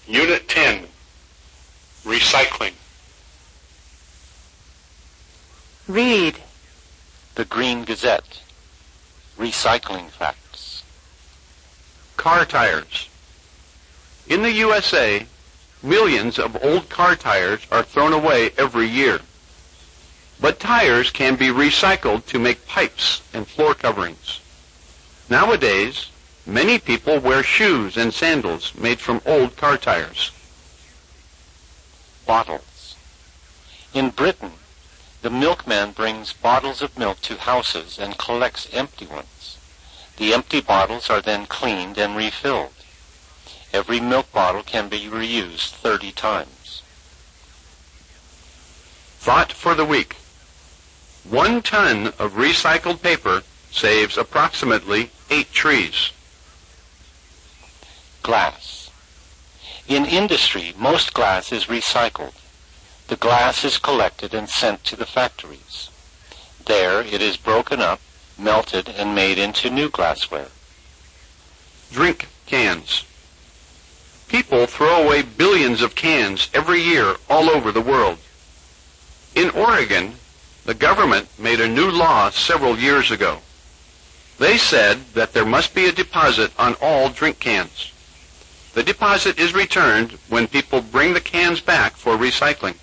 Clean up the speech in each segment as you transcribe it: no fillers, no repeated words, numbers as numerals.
Unit 10, Recycling. Read. The Green Gazette. Recycling facts. Car tires. In the USA, millions of old car tires are thrown away every year. But tires can be recycled to make pipes and floor coverings. Nowadays, many people wear shoes and sandals made from old car tires. Bottles. In Britain, the milkman brings bottles of milk to houses and collects empty ones. The empty bottles are then cleaned and refilled. Every milk bottle can be reused 30 times. Thought for the week. 1 ton of recycled paper saves approximately 8 trees. Glass. In industry, most glass is recycled. The glass is collected and sent to the factories. There it is broken up, melted, and made into new glassware. Drink cans. People throw away billions of cans every year all over the world. In Oregon, the government made a new law several years ago. They said that there must be a deposit on all drink cans. The deposit is returned when people bring the cans back for recycling.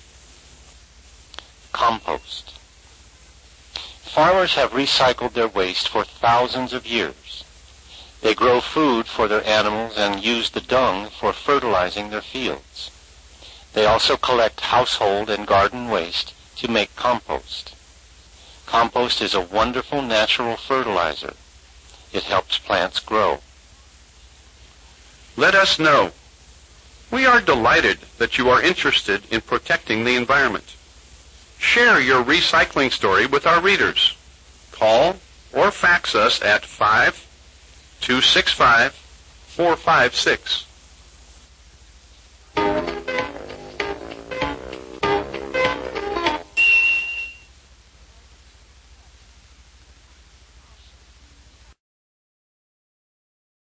Compost. Farmers have recycled their waste for thousands of years. They grow food for their animals and use the dung for fertilizing their fields. They also collect household and garden waste to make compost. Compost is a wonderful natural fertilizer. It helps plants grow. Let us know. We are delighted that you are interested in protecting the environment. Share your recycling story with our readers. Call or fax us at 5-265-456.